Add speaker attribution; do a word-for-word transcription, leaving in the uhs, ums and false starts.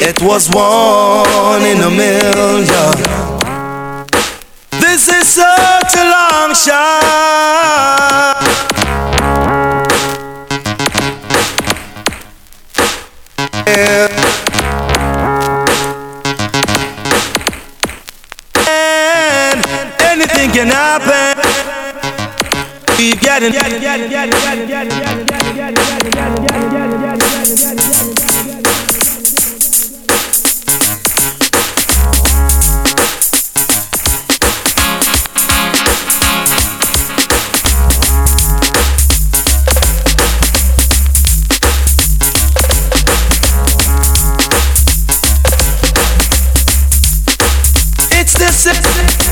Speaker 1: It was one in a million. This is such a long shot. Yeah. And anything can happen. Keep getting, getting, getting, getting, getting, getting, getting, getting, getting, getting, getting, getting, getting, getting. It's the